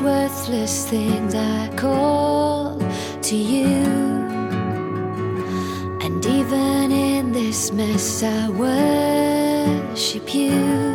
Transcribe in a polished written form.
worthless things I call to you. And even in this mess I worship you.